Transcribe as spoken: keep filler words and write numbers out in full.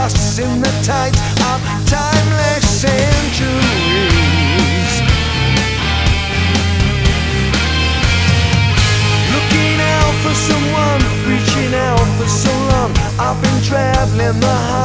lost in the tides of timeless centuries. Looking out for someone, reaching out for so long. I've been traveling the